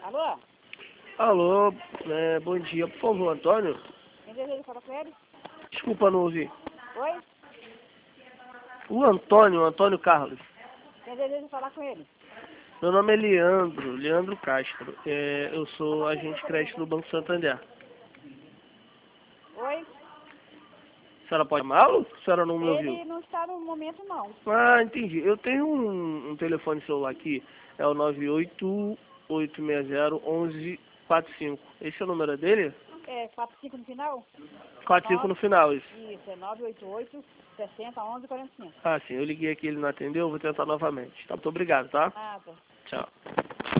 Alô? Alô, bom dia, por favor, Antônio? Quem deseja falar com ele? Desculpa, não ouvi. Oi? O Antônio Carlos. Quem deseja falar com ele? Meu nome é Leandro Castro. Eu sou agente de crédito do Banco Santander. Oi? A senhora pode chamá-lo? A senhora não me ouviu? Ele não está no momento, não. Ah, entendi. Eu tenho um telefone celular aqui, é o 988601145. Esse é o número dele? É 45 no final? 45 no final, isso. Isso, é 988-60-11-45. Ah, sim, eu liguei aqui, ele não atendeu, eu vou tentar novamente. Tá, muito obrigado, tá? Nada. Tchau.